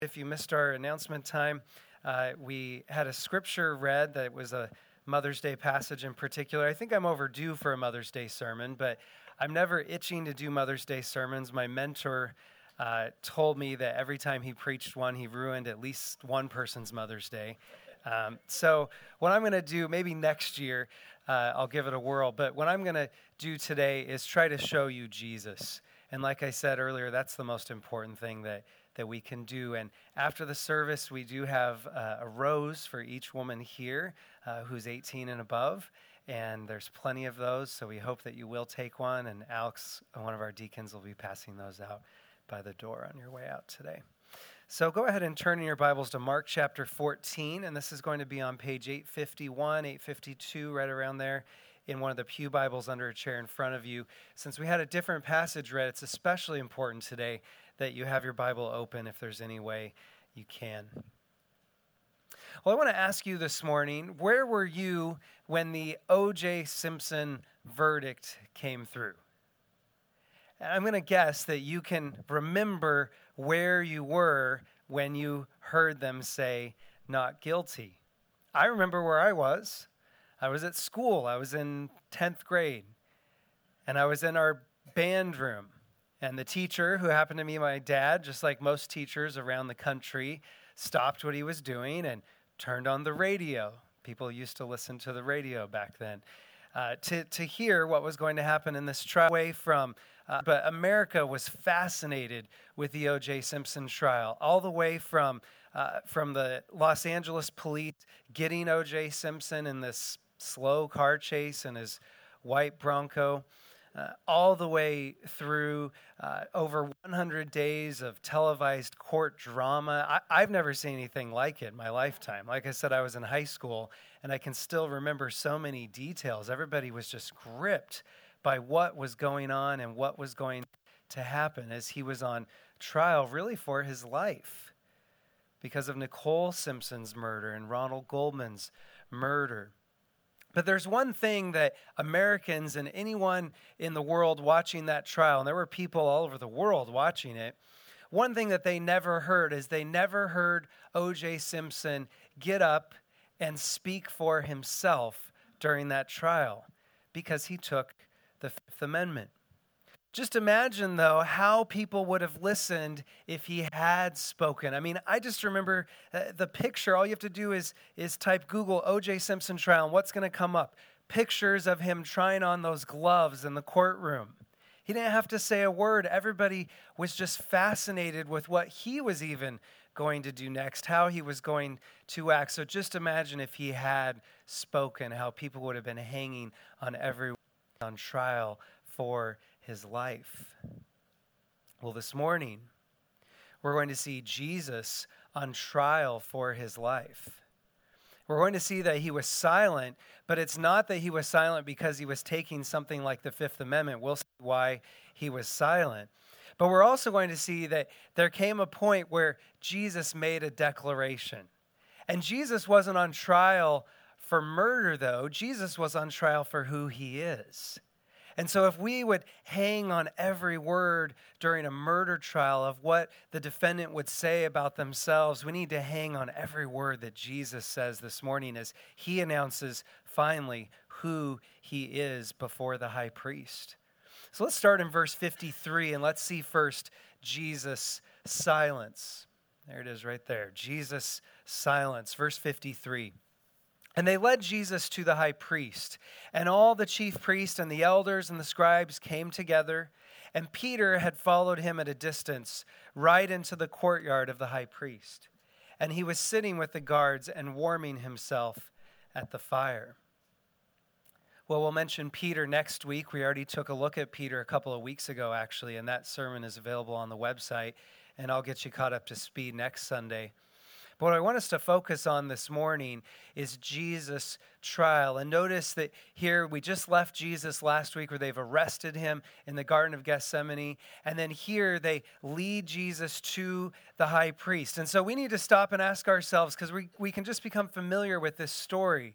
If you missed our announcement time, we had a scripture read that was a Mother's Day passage in particular. I think I'm overdue for a Mother's Day sermon, but I'm never itching to do Mother's Day sermons. My mentor told me that every time he preached one, he ruined at least one person's Mother's Day. So what I'm going to do, maybe next year, I'll give it a whirl, but what I'm going to do today is try to show you Jesus. And like I said earlier, that's the most important thing that we can do. And after the service, we do have a rose for each woman here who's 18 and above. And there's plenty of those, so we hope that you will take one. And Alex, one of our deacons, will be passing those out by the door on your way out today. So go ahead and turn in your Bibles to Mark chapter 14. And this is going to be on page 851, 852, right around there, in one of the pew Bibles under a chair in front of you. Since we had a different passage read, it's especially important today that you have your Bible open if there's any way you can. Well, I want to ask you this morning, where were you when the O.J. Simpson verdict came through? I'm going to guess that you can remember where you were when you heard them say not guilty. I remember where I was. I was at school. I was in 10th grade, and I was in our band room. And the teacher, who happened to be my dad, just like most teachers around the country, stopped what he was doing and turned on the radio. People used to listen to the radio back then to hear what was going to happen in this trial. But America was fascinated with the O.J. Simpson trial, all the way from the Los Angeles police getting O.J. Simpson in this slow car chase in his white Bronco, all the way through over 100 days of televised court drama. I've never seen anything like it in my lifetime. Like I said, I was in high school, and I can still remember so many details. Everybody was just gripped by what was going on and what was going to happen as he was on trial, really for his life, because of Nicole Simpson's murder and Ronald Goldman's murder. But there's one thing that Americans and anyone in the world watching that trial, and there were people all over the world watching it, one thing that they never heard is they never heard O.J. Simpson get up and speak for himself during that trial because he took the Fifth Amendment. Just imagine, though, how people would have listened if he had spoken. I mean, I just remember the picture. All you have to do is type Google O.J. Simpson trial, and what's going to come up? Pictures of him trying on those gloves in the courtroom. He didn't have to say a word. Everybody was just fascinated with what he was even going to do next, how he was going to act. So just imagine if he had spoken, how people would have been hanging on everyone on trial for his life. Well, this morning, we're going to see Jesus on trial for his life. We're going to see that he was silent, but it's not that he was silent because he was taking something like the Fifth Amendment. We'll see why he was silent. But we're also going to see that there came a point where Jesus made a declaration. And Jesus wasn't on trial for murder, though. Jesus was on trial for who he is. And so if we would hang on every word during a murder trial of what the defendant would say about themselves, we need to hang on every word that Jesus says this morning as he announces finally who he is before the high priest. So let's start in verse 53 and let's see first Jesus' silence. There it is right there. Jesus' silence. Verse 53. And they led Jesus to the high priest, and all the chief priests and the elders and the scribes came together, and Peter had followed him at a distance, right into the courtyard of the high priest. And he was sitting with the guards and warming himself at the fire. Well, we'll mention Peter next week. We already took a look at Peter a couple of weeks ago, actually, and that sermon is available on the website, and I'll get you caught up to speed next Sunday. But what I want us to focus on this morning is Jesus' trial. And notice that here we just left Jesus last week where they've arrested him in the Garden of Gethsemane. And then here they lead Jesus to the high priest. And so we need to stop and ask ourselves, because we can just become familiar with this story.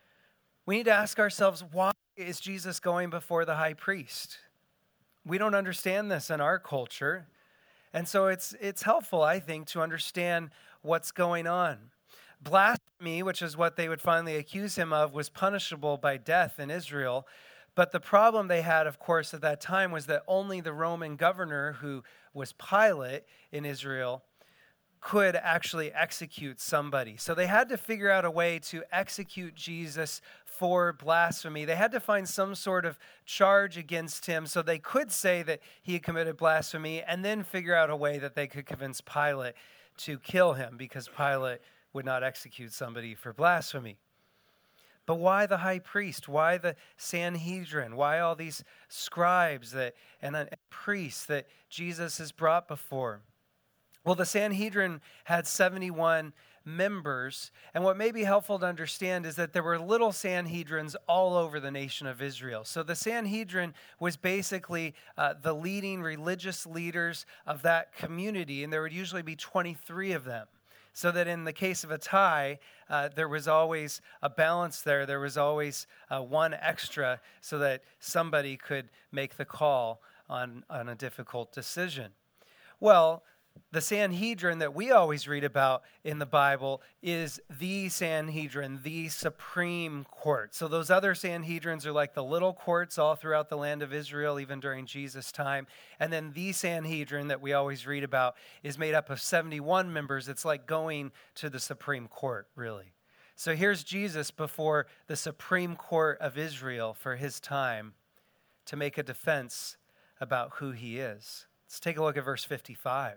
We need to ask ourselves, why is Jesus going before the high priest? We don't understand this in our culture. And so it's helpful, I think, to understand what's going on. Blasphemy, which is what they would finally accuse him of, was punishable by death in Israel. But the problem they had, of course, at that time was that only the Roman governor, who was Pilate in Israel, could actually execute somebody. So they had to figure out a way to execute Jesus for blasphemy. They had to find some sort of charge against him so they could say that he had committed blasphemy, and then figure out a way that they could convince Pilate to kill him, because Pilate would not execute somebody for blasphemy. But why the high priest? Why the Sanhedrin? Why all these scribes and priests that Jesus is brought before? Well, the Sanhedrin had 71 members, and what may be helpful to understand is that there were little Sanhedrins all over the nation of Israel. So the Sanhedrin was basically the leading religious leaders of that community, and there would usually be 23 of them. So that in the case of a tie, there was always a balance there. There was always one extra so that somebody could make the call on a difficult decision. Well, the Sanhedrin that we always read about in the Bible is the Sanhedrin, the Supreme Court. So those other Sanhedrins are like the little courts all throughout the land of Israel, even during Jesus' time. And then the Sanhedrin that we always read about is made up of 71 members. It's like going to the Supreme Court, really. So here's Jesus before the Supreme Court of Israel for his time to make a defense about who he is. Let's take a look at verse 55.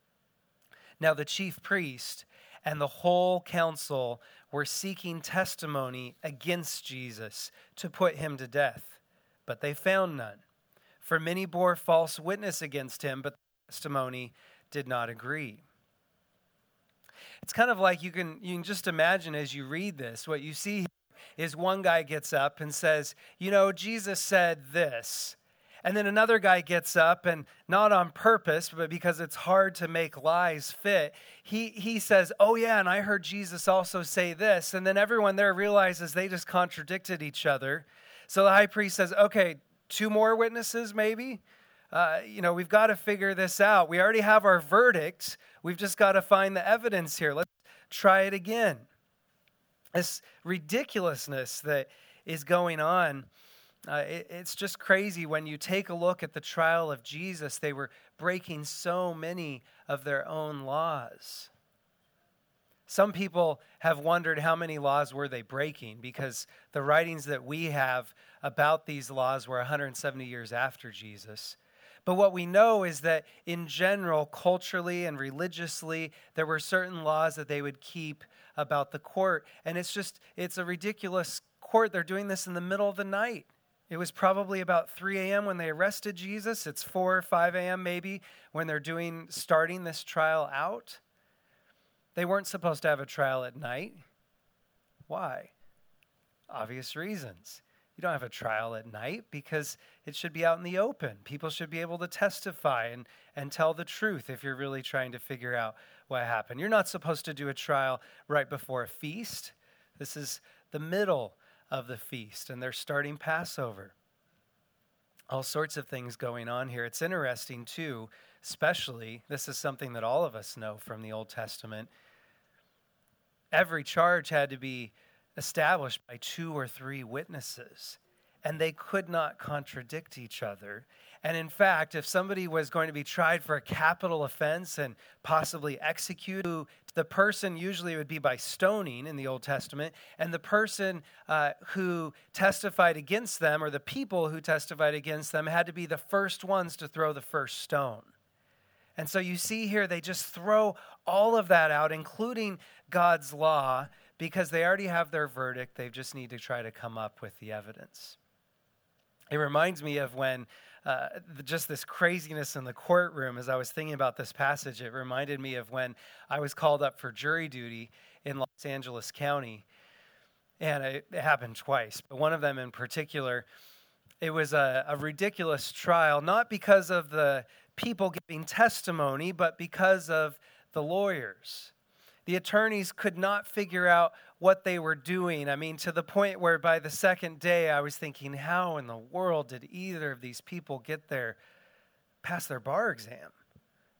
Now the chief priest and the whole council were seeking testimony against Jesus to put him to death, but they found none. For many bore false witness against him, but the testimony did not agree. It's kind of like you can just imagine as you read this, what you see is one guy gets up and says, Jesus said this. And then another guy gets up, and not on purpose, but because it's hard to make lies fit, he says, oh yeah, and I heard Jesus also say this. And then everyone there realizes they just contradicted each other. So the high priest says, okay, 2 more witnesses maybe? We've got to figure this out. We already have our verdict. We've just got to find the evidence here. Let's try it again. This ridiculousness that is going on, it's just crazy. When you take a look at the trial of Jesus, they were breaking so many of their own laws. Some people have wondered how many laws were they breaking, because the writings that we have about these laws were 170 years after Jesus. But what we know is that in general, culturally and religiously, there were certain laws that they would keep about the court. And it's a ridiculous court. They're doing this in the middle of the night. It was probably about 3 a.m. when they arrested Jesus. It's 4 or 5 a.m. maybe when they're starting this trial out. They weren't supposed to have a trial at night. Why? Obvious reasons. You don't have a trial at night because it should be out in the open. People should be able to testify and tell the truth if you're really trying to figure out what happened. You're not supposed to do a trial right before a feast. This is the middle of the feast, and they're starting Passover. All sorts of things going on here. It's interesting too, especially, this is something that all of us know from the Old Testament. Every charge had to be established by 2 or 3 witnesses, and they could not contradict each other. And in fact, if somebody was going to be tried for a capital offense and possibly executed, the person usually would be by stoning in the Old Testament, and the person who testified against them, or the people who testified against them, had to be the first ones to throw the first stone. And so you see here, they just throw all of that out, including God's law, because they already have their verdict. They just need to try to come up with the evidence. It reminds me of when just this craziness in the courtroom. As I was thinking about this passage, it reminded me of when I was called up for jury duty in Los Angeles County. And it happened twice, but one of them in particular, it was a ridiculous trial, not because of the people giving testimony, but because of the lawyers. The attorneys could not figure out what they were doing. I mean, to the point where by the second day, I was thinking, how in the world did either of these people get there past their bar exam?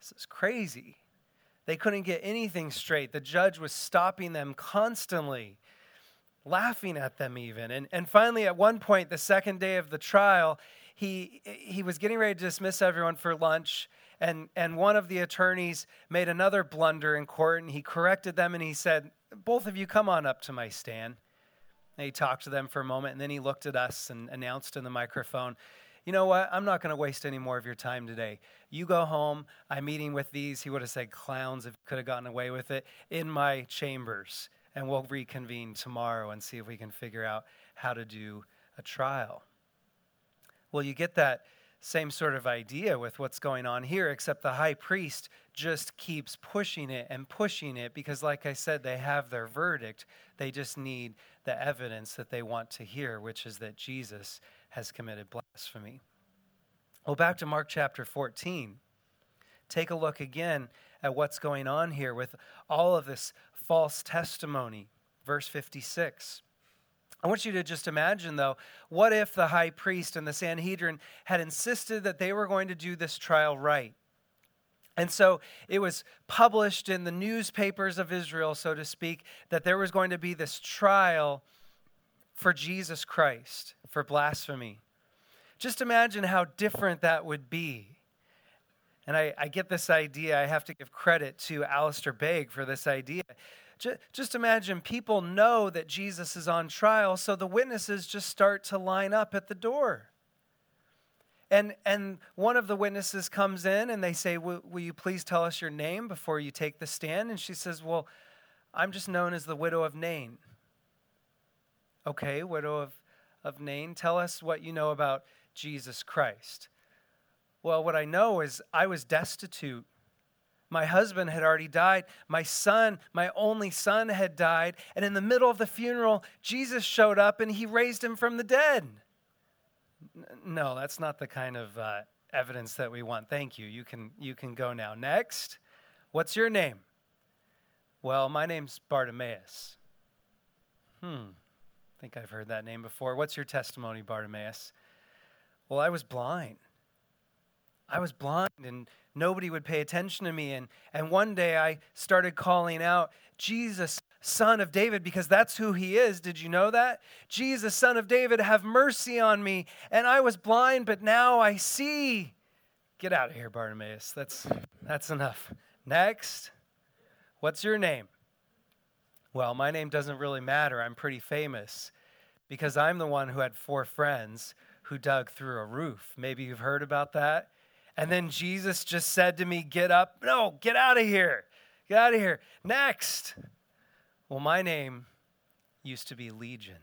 This is crazy. They couldn't get anything straight. The judge was stopping them constantly, laughing at them even. And finally, at one point, the second day of the trial, he was getting ready to dismiss everyone for lunch, and one of the attorneys made another blunder in court, and he corrected them, and he said, "Both of you come on up to my stand." And he talked to them for a moment, and then he looked at us and announced in the microphone, "You know what? I'm not going to waste any more of your time today. You go home. I'm meeting with these," he would have said clowns if he could have gotten away with it, "in my chambers. And we'll reconvene tomorrow and see if we can figure out how to do a trial." Well, you get that same sort of idea with what's going on here, except the high priest just keeps pushing it because, like I said, they have their verdict. They just need the evidence that they want to hear, which is that Jesus has committed blasphemy. Well, back to Mark chapter 14. Take a look again at what's going on here with all of this false testimony. Verse 56. I want you to just imagine, though, what if the high priest and the Sanhedrin had insisted that they were going to do this trial right? And so it was published in the newspapers of Israel, so to speak, that there was going to be this trial for Jesus Christ, for blasphemy. Just imagine how different that would be. And I get this idea. I have to give credit to Alistair Begg for this idea. Just imagine people know that Jesus is on trial, so the witnesses just start to line up at the door. And one of the witnesses comes in and they say, will you please tell us your name before you take the stand? And she says, "Well, I'm just known as the widow of Nain." "Okay, widow of Nain, tell us what you know about Jesus Christ." "Well, what I know is I was destitute. My husband had already died. My son, my only son, had died. And in the middle of the funeral, Jesus showed up and he raised him from the dead." No, that's not the kind of evidence that we want. Thank you. You can go now. "Next, what's your name?" "Well, my name's Bartimaeus." I think I've heard that name before. "What's your testimony, Bartimaeus?" "Well, I was blind. And nobody would pay attention to me. And one day I started calling out, 'Jesus, Son of David,' because that's who he is. Did you know that? 'Jesus, Son of David, have mercy on me. And I was blind, but now I see.'" Get out of here, Bartimaeus. That's enough. "Next, what's your name?" "Well, my name doesn't really matter. I'm pretty famous because I'm the one who had 4 friends who dug through a roof. Maybe you've heard about that. And then Jesus just said to me, 'Get up.' No, get out of here. Get out of here. Next. Well, my name used to be Legion.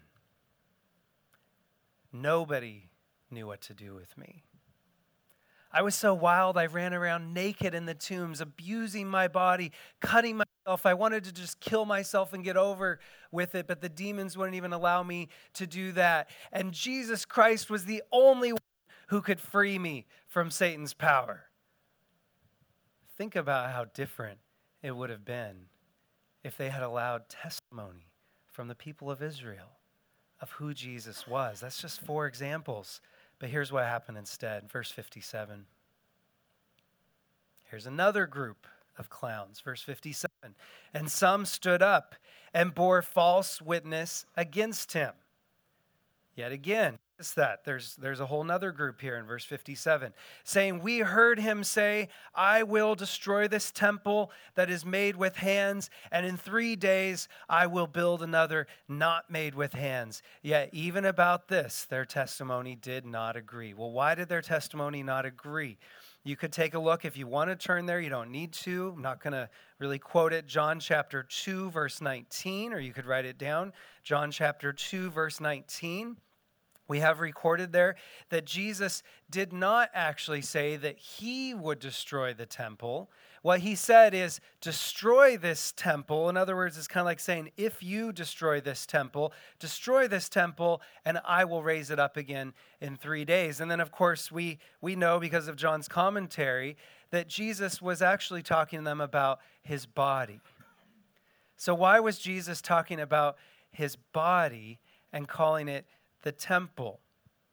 Nobody knew what to do with me. I was so wild, I ran around naked in the tombs, abusing my body, cutting myself. I wanted to just kill myself and get over with it, but the demons wouldn't even allow me to do that. And Jesus Christ was the only one who could free me from Satan's power." Think about how different it would have been if they had allowed testimony from the people of Israel of who Jesus was. That's just 4 examples. But here's what happened instead. Verse 57. Here's another group of clowns. Verse 57. "And some stood up and bore false witness against him." Yet again, notice that. There's a whole nother group here in verse 57, saying, "We heard him say, 'I will destroy this temple that is made with hands, and in 3 days I will build another not made with hands.' Yet even about this, their testimony did not agree." Well, why did their testimony not agree? You could take a look if you want to turn there. You don't need to. I'm not going to really quote it. John chapter 2, verse 19, or you could write it down. John chapter 2, verse 19. We have recorded there that Jesus did not actually say that he would destroy the temple. What he said is, destroy this temple. In other words, it's kind of like saying, if you destroy this temple, and I will raise it up again in 3 days. And then, of course, we know because of John's commentary that Jesus was actually talking to them about his body. So why was Jesus talking about his body and calling it the temple?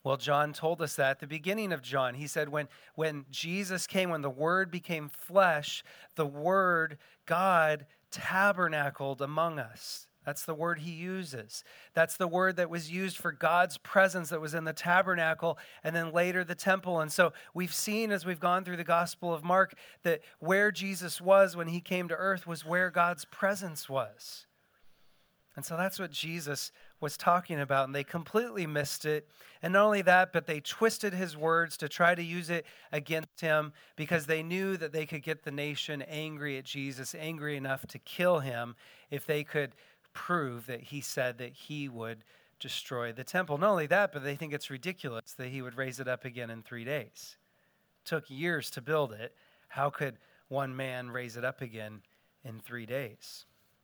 Well, John told us that at the beginning of John. He said when Jesus came, when the Word became flesh, the Word, God, tabernacled among us. That's the word he uses. That's the word that was used for God's presence that was in the tabernacle and then later the temple. And so we've seen as we've gone through the Gospel of Mark that where Jesus was when he came to earth was where God's presence was. And so that's what Jesus was talking about, and they completely missed it. And not only that, but they twisted his words to try to use it against him because they knew that they could get the nation angry at Jesus, angry enough to kill him if they could prove that he said that he would destroy the temple. Not only that, but they think it's ridiculous that he would raise it up again in 3 days. It took years to build it. How could one man raise it up again in 3 days?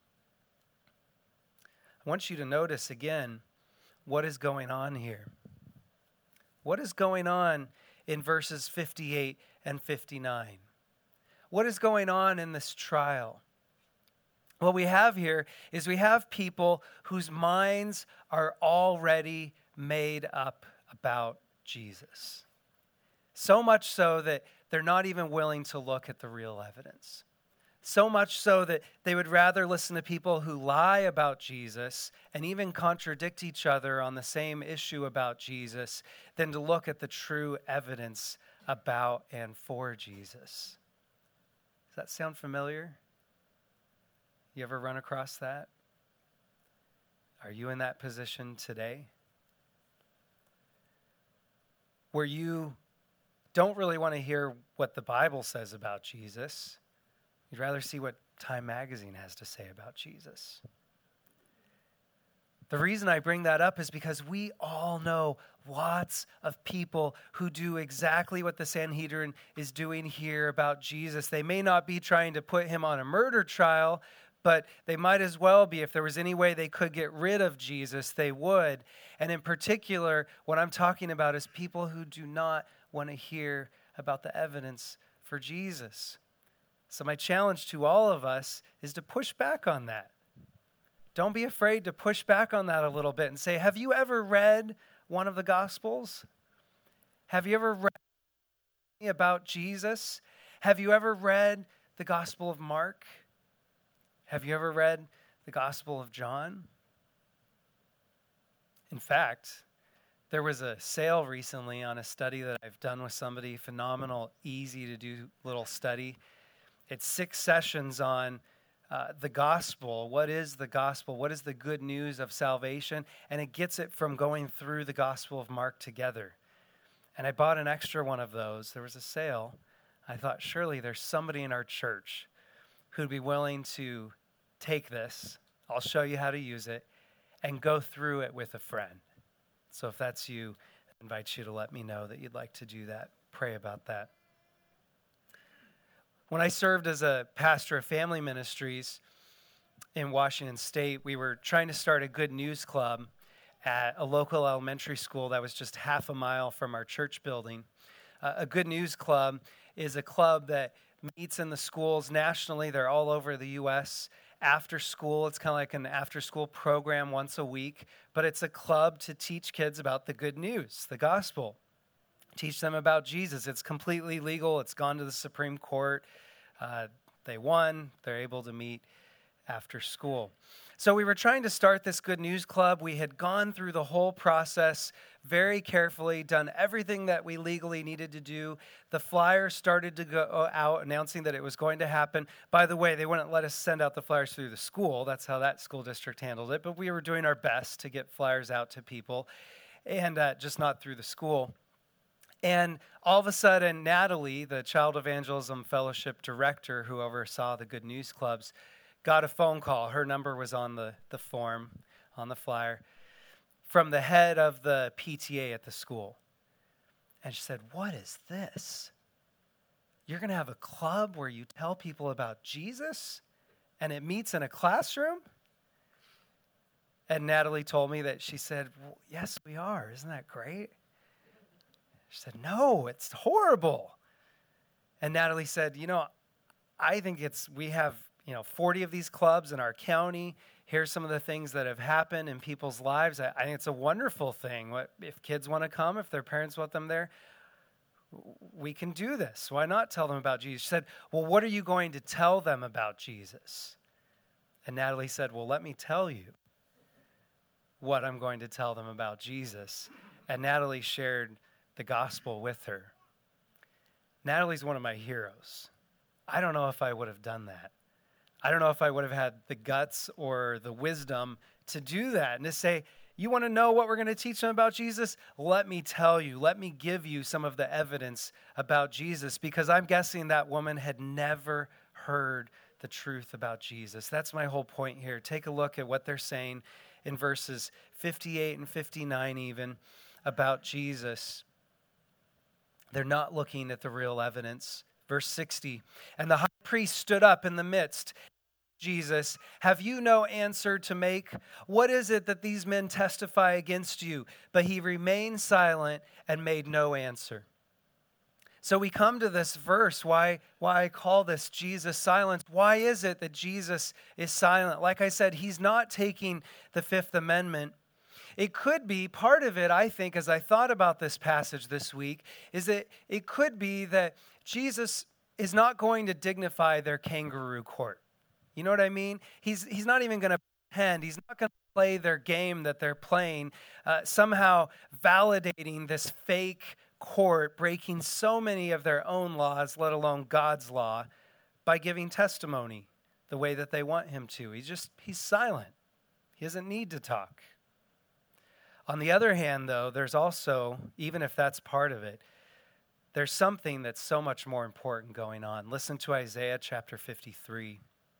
I want you to notice again what is going on here. What is going on in verses 58 and 59? What is going on in this trial? What we have here is we have people whose minds are already made up about Jesus. So much so that they're not even willing to look at the real evidence. So much so that they would rather listen to people who lie about Jesus and even contradict each other on the same issue about Jesus than to look at the true evidence about and for Jesus. Does that sound familiar? You ever run across that? Are you in that position today? Where you don't really want to hear what the Bible says about Jesus. You'd rather see what Time Magazine has to say about Jesus. The reason I bring that up is because we all know lots of people who do exactly what the Sanhedrin is doing here about Jesus. They may not be trying to put him on a murder trial, but they might as well be. If there was any way they could get rid of Jesus, they would. And in particular, what I'm talking about is people who do not want to hear about the evidence for Jesus. So my challenge to all of us is to push back on that. Don't be afraid to push back on that a little bit and say, have you ever read one of the Gospels? Have you ever read about Jesus? Have you ever read the Gospel of Mark? Have you ever read the Gospel of John? In fact, there was a sale recently on a study that I've done with somebody, phenomenal, easy to do little study. It's 6 sessions on the gospel. What is the gospel? What is the good news of salvation? And it gets it from going through the Gospel of Mark together. And I bought an extra one of those. There was a sale. I thought, surely there's somebody in our church who'd be willing to take this. I'll show you how to use it and go through it with a friend. So if that's you, I invite you to let me know that you'd like to do that. Pray about that. When I served as a pastor of family ministries in Washington State, we were trying to start a good news club at a local elementary school that was just half a mile from our church building. A good news club is a club that meets in the schools nationally. They're all over the U.S. After school, it's kind of like an after-school program once a week, but it's a club to teach kids about the good news, the gospel. Teach them about Jesus. It's completely legal. It's gone to the Supreme Court. They won. They're able to meet after school. So we were trying to start this good news club. We had gone through the whole process very carefully, done everything that we legally needed to do. The flyers started to go out announcing that it was going to happen. By the way, they wouldn't let us send out the flyers through the school. That's how that school district handled it. But we were doing our best to get flyers out to people, and just not through the school. And all of a sudden, Natalie, the Child Evangelism Fellowship director who oversaw the Good News Clubs, got a phone call. Her number was on the form, on the flyer, from the head of the PTA at the school. And she said, "What is this? You're going to have a club where you tell people about Jesus? And it meets in a classroom?" And Natalie told me that she said, "Well, yes, we are. Isn't that great?" She said, "No, it's horrible." And Natalie said, "I think we have 40 of these clubs in our county. Here's some of the things that have happened in people's lives. I think it's a wonderful thing. If kids want to come, if their parents want them there, we can do this. Why not tell them about Jesus? She said, well, what are you going to tell them about Jesus? And Natalie said, well, let me tell you what I'm going to tell them about Jesus. And Natalie shared the gospel with her. Natalie's one of my heroes. I don't know if I would have done that. I don't know if I would have had the guts or the wisdom to do that and to say, you want to know what we're going to teach them about Jesus? Let me tell you. Let me give you some of the evidence about Jesus, because I'm guessing that woman had never heard the truth about Jesus. That's my whole point here. Take a look at what they're saying in verses 58 and 59 even about Jesus. They're not looking at the real evidence. Verse 60, and the high priest stood up in the midst. Jesus, have you no answer to make? What is it that these men testify against you? But he remained silent and made no answer. So we come to this verse, why I call this Jesus silence. Why is it that Jesus is silent? Like I said, he's not taking the Fifth Amendment. It could be, part of it, I think, as I thought about this passage this week, is that it could be that Jesus is not going to dignify their kangaroo court. You know what I mean? He's not even going to pretend. He's not going to play their game that they're playing, somehow validating this fake court, breaking so many of their own laws, let alone God's law, by giving testimony the way that they want him to. He's silent. He doesn't need to talk. On the other hand, though, there's also, even if that's part of it, there's something that's so much more important going on. Listen to Isaiah chapter 53.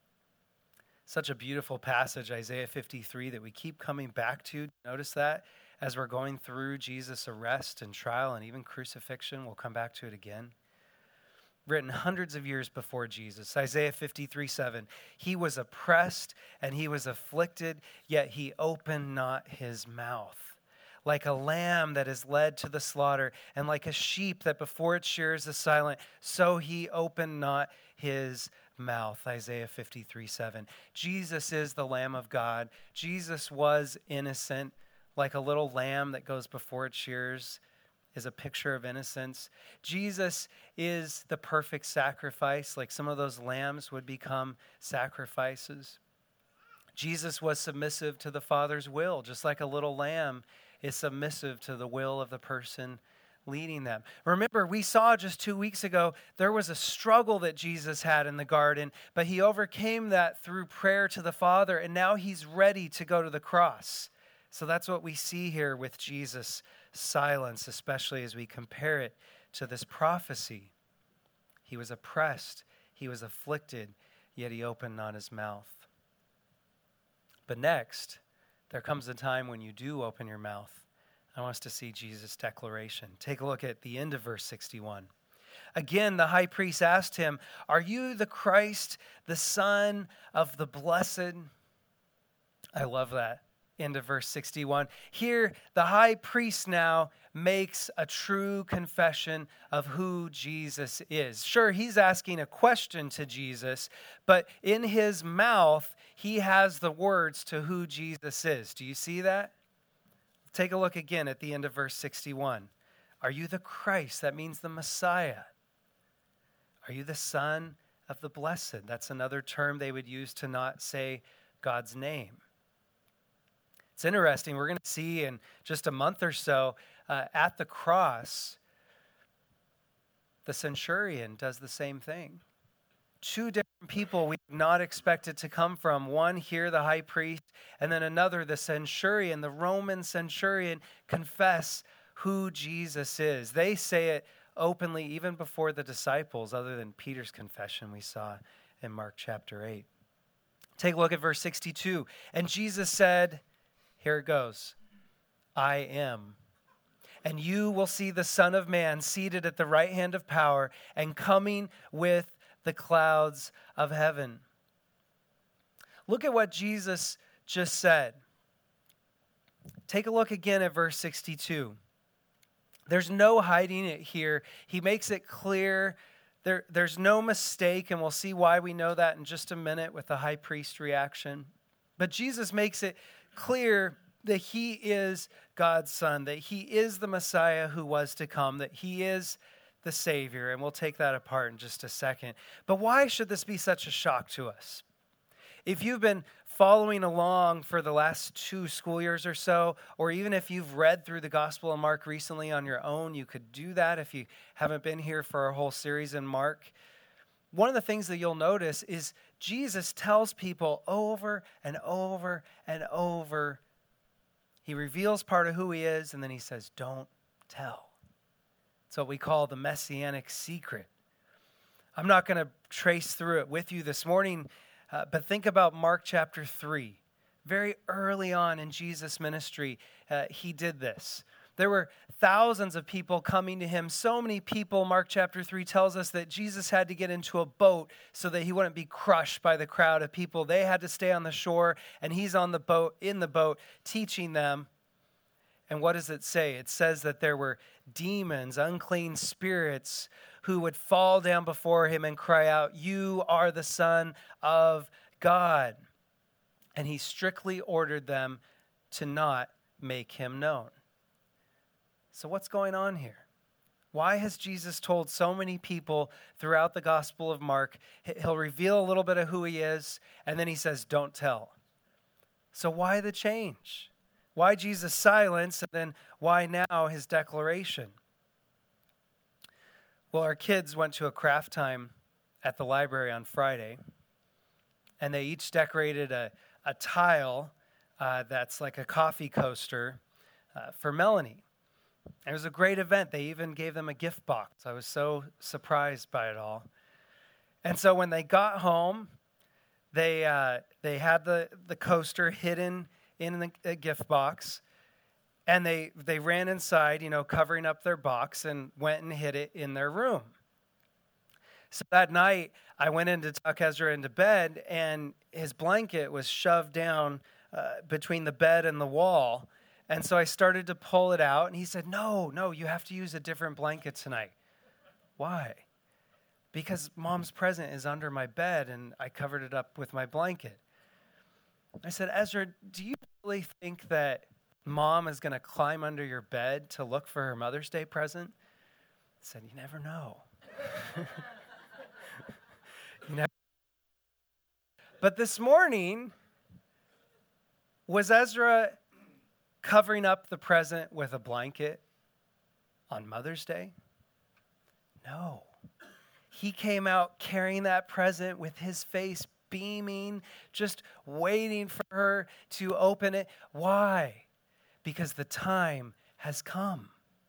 Such a beautiful passage, Isaiah 53, that we keep coming back to. Notice that as we're going through Jesus' arrest and trial and even crucifixion, we'll come back to it again. Written hundreds of years before Jesus, Isaiah 53:7. He was oppressed and he was afflicted, yet he opened not his mouth. Like a lamb that is led to the slaughter, and like a sheep that before its shears is silent, so he opened not his mouth. Isaiah 53:7. Jesus is the Lamb of God. Jesus was innocent, like a little lamb that goes before its shears is a picture of innocence. Jesus is the perfect sacrifice, like some of those lambs would become sacrifices. Jesus was submissive to the Father's will, just like a little lamb is submissive to the will of the person leading them. Remember, we saw just 2 weeks ago, there was a struggle that Jesus had in the garden, but he overcame that through prayer to the Father, and now he's ready to go to the cross. So that's what we see here with Jesus' silence, especially as we compare it to this prophecy. He was oppressed, he was afflicted, yet he opened not his mouth. But next, there comes a time when you do open your mouth. I want us to see Jesus' declaration. Take a look at the end of verse 61. Again, the high priest asked him, "Are you the Christ, the Son of the Blessed?" I love that. End of verse 61. Here, the high priest now makes a true confession of who Jesus is. Sure, he's asking a question to Jesus, but in his mouth, he has the words to who Jesus is. Do you see that? Take a look again at the end of verse 61. Are you the Christ? That means the Messiah. Are you the Son of the Blessed? That's another term they would use to not say God's name. It's interesting. We're going to see in just a month or so at the cross, the centurion does the same thing. Two different people we did not expect it to come from. One here, the high priest, and then another, the centurion, the Roman centurion, confess who Jesus is. They say it openly even before the disciples, other than Peter's confession we saw in Mark chapter 8. Take a look at verse 62. And Jesus said, here it goes, I am. And you will see the Son of Man seated at the right hand of power and coming with the clouds of heaven. Look at what Jesus just said. Take a look again at verse 62. There's no hiding it here. He makes it clear There's no mistake, and we'll see why we know that in just a minute with the high priest reaction. But Jesus makes it clear that he is God's son, that he is the Messiah who was to come, that he is the Savior, and we'll take that apart in just a second. But why should this be such a shock to us? If you've been following along for the last 2 school years or so, or even if you've read through the Gospel of Mark recently on your own, you could do that if you haven't been here for our whole series in Mark. One of the things that you'll notice is Jesus tells people over and over and over, he reveals part of who he is, and then he says, don't tell. It's what we call the messianic secret. I'm not going to trace through it with you this morning, but think about Mark chapter 3. Very early on in Jesus' ministry, he did this. There were thousands of people coming to him. So many people, Mark chapter 3 tells us that Jesus had to get into a boat so that he wouldn't be crushed by the crowd of people. They had to stay on the shore, and he's on the boat, in the boat, teaching them. And what does it say? It says that there were demons, unclean spirits, who would fall down before him and cry out, "You are the Son of God." And he strictly ordered them to not make him known. So what's going on here? Why has Jesus told so many people throughout the Gospel of Mark, he'll reveal a little bit of who he is, and then he says, don't tell. So why the change? Why Jesus' silence, and then why now his declaration? Well, our kids went to a craft time at the library on Friday, and they each decorated a tile that's like a coffee coaster for Melanie. It was a great event. They even gave them a gift box. I was so surprised by it all. And so when they got home, they had the coaster hidden in the gift box, and they ran inside, covering up their box, and went and hid it in their room. So that night, I went in to tuck Ezra into bed, and his blanket was shoved down between the bed and the wall. And so I started to pull it out, and he said, no, you have to use a different blanket tonight. Why? Because Mom's present is under my bed, and I covered it up with my blanket. I said, Ezra, do you really think that Mom is going to climb under your bed to look for her Mother's Day present? I said, you never know. But this morning, was Ezra covering up the present with a blanket on Mother's Day? No. He came out carrying that present with his face beaming, just waiting for her to open it. Why? Because the time has come.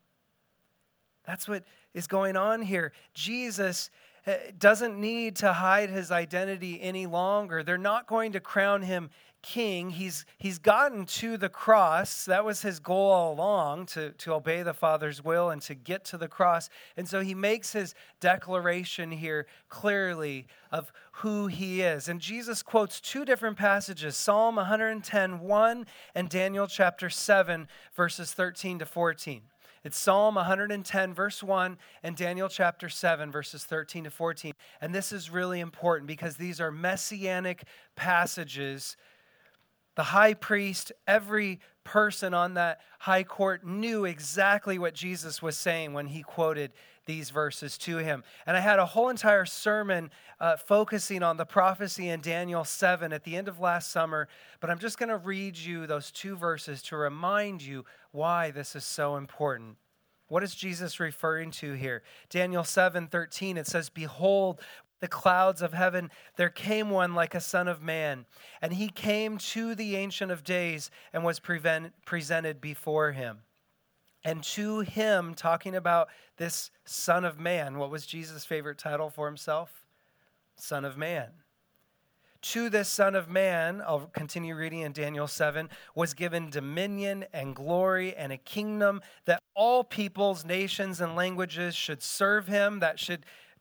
That's what is going on here. Jesus doesn't need to hide his identity any longer. They're not going to crown him king. He's gotten to the cross. That was his goal all along, to obey the Father's will and to get to the cross. And so he makes his declaration here clearly of who he is. And Jesus quotes 2 different passages, Psalm 110:1 and Daniel chapter 7, verses 13 to 14. It's Psalm 110, verse 1, and Daniel chapter 7, verses 13 to 14. And this is really important because these are messianic passages. The high priest, every person on that high court knew exactly what Jesus was saying when he quoted these verses to him. And I had a whole entire sermon focusing on the prophecy in Daniel 7 at the end of last summer, but I'm just going to read you those 2 verses to remind you why this is so important. What is Jesus referring to here? Daniel 7:13, it says, "Behold, the clouds of heaven, there came one like a son of man, and he came to the Ancient of Days and was presented before him." And to him, talking about this Son of Man, what was Jesus' favorite title for himself? Son of Man. To this Son of Man, I'll continue reading in Daniel 7, was given dominion and glory and a kingdom that all peoples, nations, and languages should serve him. That should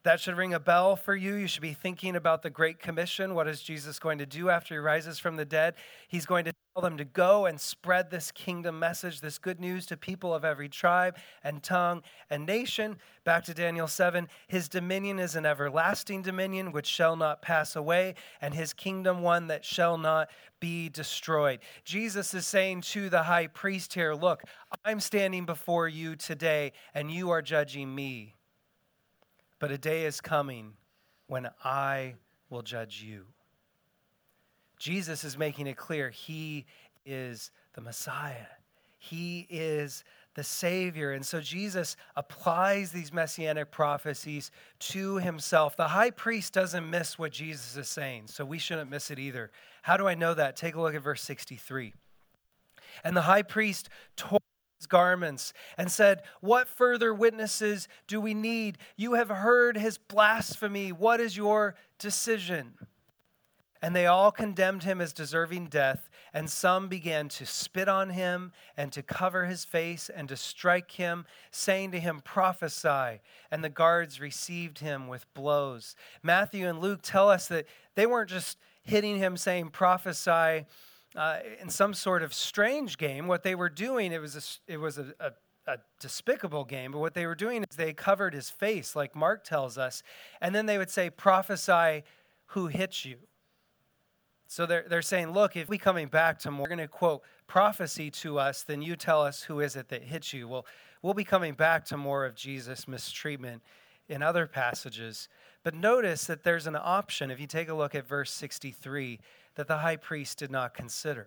That should ring a bell for you. You should be thinking about the Great Commission. What is Jesus going to do after he rises from the dead? He's going to tell them to go and spread this kingdom message, this good news to people of every tribe and tongue and nation. Back to Daniel 7, his dominion is an everlasting dominion which shall not pass away, and his kingdom one that shall not be destroyed. Jesus is saying to the high priest here, look, I'm standing before you today, and you are judging me. But a day is coming when I will judge you. Jesus is making it clear he is the Messiah. He is the Savior. And so Jesus applies these messianic prophecies to himself. The high priest doesn't miss what Jesus is saying, so we shouldn't miss it either. How do I know that? Take a look at verse 63. And the high priest tore garments and said, what further witnesses do we need? You have heard his blasphemy. What is your decision? And they all condemned him as deserving death, and some began to spit on him and to cover his face and to strike him, saying to him, prophesy. And the guards received him with blows. Matthew and Luke tell us that they weren't just hitting him saying, prophesy, in some sort of strange game. What they were doing, it was a despicable game, but what they were doing is they covered his face, like Mark tells us, and then they would say, prophesy who hit you. So they're saying, look, if we coming back to more, we're going to quote prophecy to us, then you tell us who is it that hit you. Well, we'll be coming back to more of Jesus' mistreatment in other passages. But notice that there's an option, if you take a look at verse 63, that the high priest did not consider.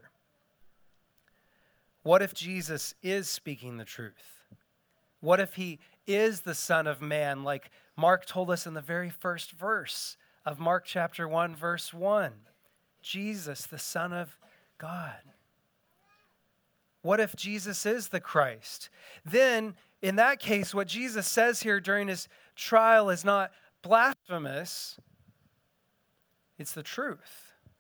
What if Jesus is speaking the truth? What if he is the Son of Man, like Mark told us in the very first verse of Mark chapter 1, verse 1? Jesus, the Son of God. What if Jesus is the Christ? Then, in that case, what Jesus says here during his trial is not blasphemous, it's the truth.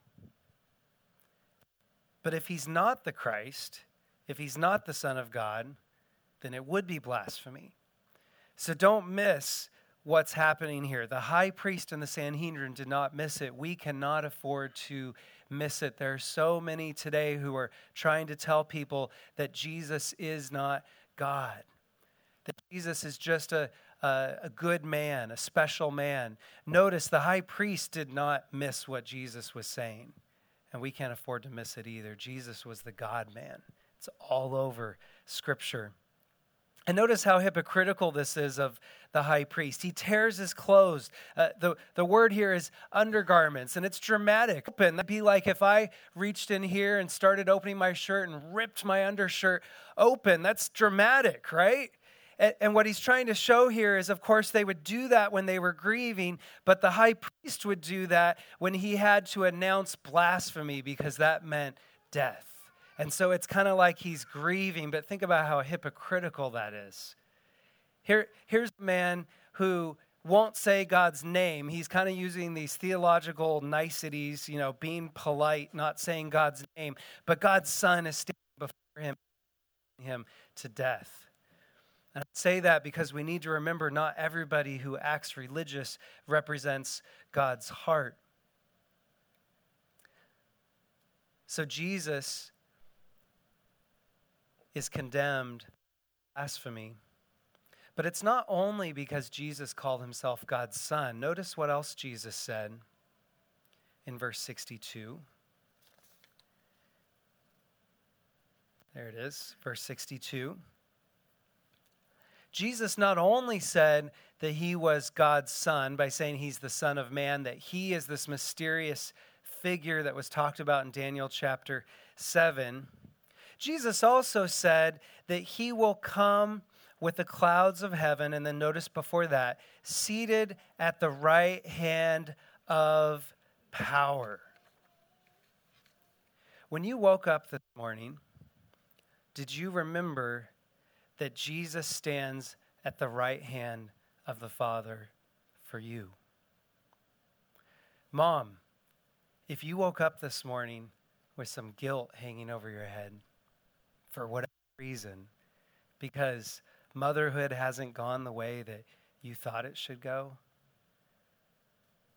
But if he's not the Christ, if he's not the Son of God, then it would be blasphemy. So don't miss what's happening here. The high priest and the Sanhedrin did not miss it. We cannot afford to miss it. There are so many today who are trying to tell people that Jesus is not God, that Jesus is just a good man, a special man. Notice the high priest did not miss what Jesus was saying. And we can't afford to miss it either. Jesus was the God-man. It's all over Scripture. And notice how hypocritical this is of the high priest. He tears his clothes. The word here is undergarments, and it's dramatic. That'd be like if I reached in here and started opening my shirt and ripped my undershirt open. That's dramatic, right? And what he's trying to show here is, of course, they would do that when they were grieving, but the high priest would do that when he had to announce blasphemy, because that meant death. And so it's kind of like he's grieving, but think about how hypocritical that is. Here's a man who won't say God's name. He's kind of using these theological niceties, being polite, not saying God's name, but God's Son is standing before him to death. And I say that because we need to remember not everybody who acts religious represents God's heart. So Jesus is condemned for blasphemy. But it's not only because Jesus called himself God's Son. Notice what else Jesus said in verse 62. There it is, verse 62. Jesus not only said that he was God's Son by saying he's the Son of Man, that he is this mysterious figure that was talked about in Daniel chapter 7. Jesus also said that he will come with the clouds of heaven, and then notice before that, seated at the right hand of power. When you woke up this morning, did you remember that Jesus stands at the right hand of the Father for you? Mom, if you woke up this morning with some guilt hanging over your head for whatever reason, because motherhood hasn't gone the way that you thought it should go,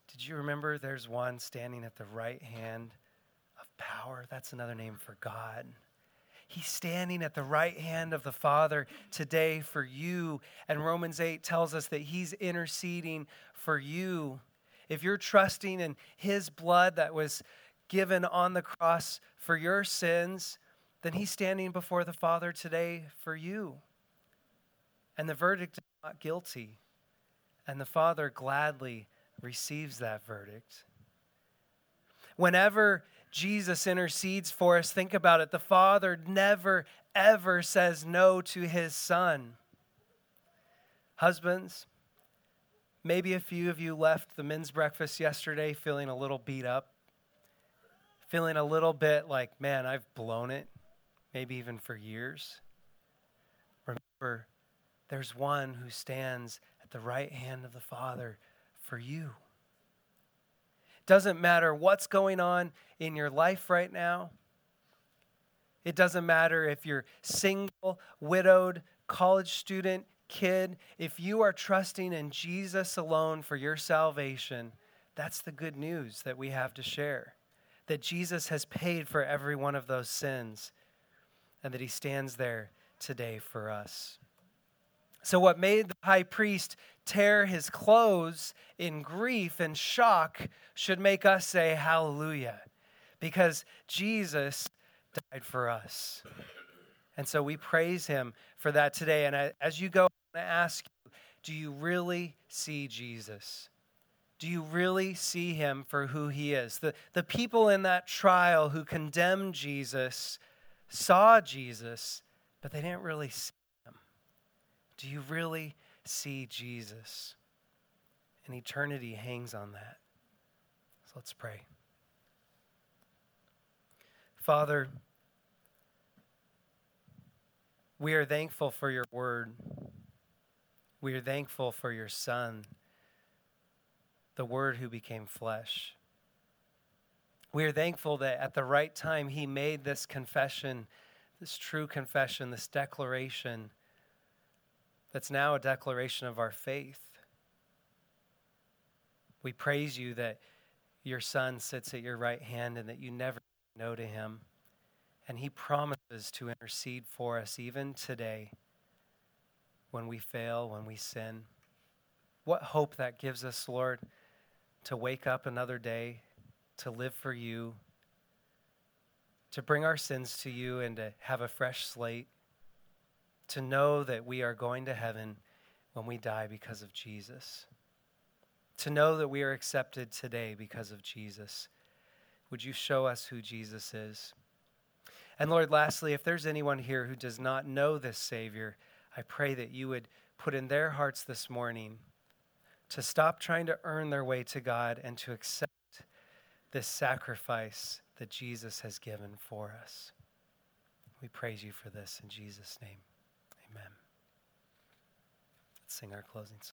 Did you remember there's one standing at the right hand of power? That's another name for God. He's standing at the right hand of the Father today for you. And Romans 8 tells us that he's interceding for you. If you're trusting in his blood that was given on the cross for your sins, then he's standing before the Father today for you. And the verdict is not guilty. And the Father gladly receives that verdict. Whenever Jesus intercedes for us, think about it. The Father never, ever says no to his Son. Husbands, maybe a few of you left the men's breakfast yesterday feeling a little beat up, feeling a little bit like, man, I've blown it, maybe even for years. Remember, there's one who stands at the right hand of the Father for you. Doesn't matter what's going on in your life right now. It doesn't matter if you're single, widowed, college student, kid. If you are trusting in Jesus alone for your salvation, that's the good news that we have to share. That Jesus has paid for every one of those sins and that he stands there today for us. So what made the high priest tear his clothes in grief and shock should make us say hallelujah, because Jesus died for us. And so we praise him for that today. And as you go, I want to ask you, do you really see Jesus? Do you really see him for who he is? The people in that trial who condemned Jesus saw Jesus, but they didn't really see him. Do you really see Jesus? And eternity hangs on that. So let's pray. Father, we are thankful for your word. We are thankful for your Son, the Word who became flesh. We are thankful that at the right time he made this confession, this true confession, this declaration that's now a declaration of our faith. We praise you that your Son sits at your right hand and that you never say no to him. And he promises to intercede for us even today when we fail, when we sin. What hope that gives us, Lord, to wake up another day, to live for you, to bring our sins to you and to have a fresh slate, to know that we are going to heaven when we die because of Jesus, to know that we are accepted today because of Jesus. Would you show us who Jesus is? And Lord, lastly, if there's anyone here who does not know this Savior, I pray that you would put in their hearts this morning to stop trying to earn their way to God and to accept this sacrifice that Jesus has given for us. We praise you for this in Jesus' name. Amen. Let's sing our closing song.